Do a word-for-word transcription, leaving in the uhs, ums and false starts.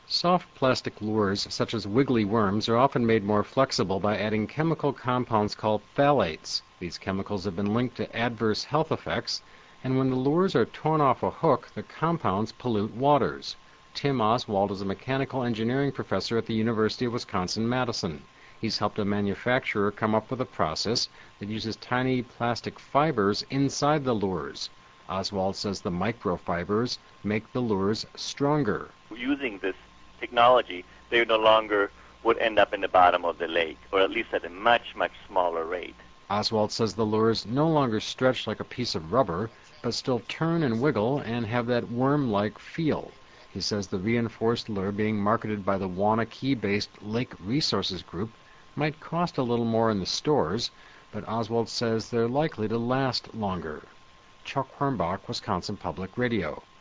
Soft plastic lures, such as wiggly worms, are often made more flexible by adding chemical compounds called phthalates. These chemicals have been linked to adverse health effects, and when the lures are torn off a hook, the compounds pollute waters. Tim Oswald is a mechanical engineering professor at the University of Wisconsin-Madison. He's helped a manufacturer come up with a process that uses tiny plastic fibers inside the lures. Oswald says the microfibers make the lures stronger. Using this technology, they no longer would end up in the bottom of the lake, or at least at a much, much smaller rate. Oswald says the lures no longer stretch like a piece of rubber, but still turn and wiggle and have that worm-like feel. He says the reinforced lure being marketed by the Waunakee-based Lake Resources Group might cost a little more in the stores, but Oswald says they're likely to last longer. Chuck Hornbach, Wisconsin Public Radio.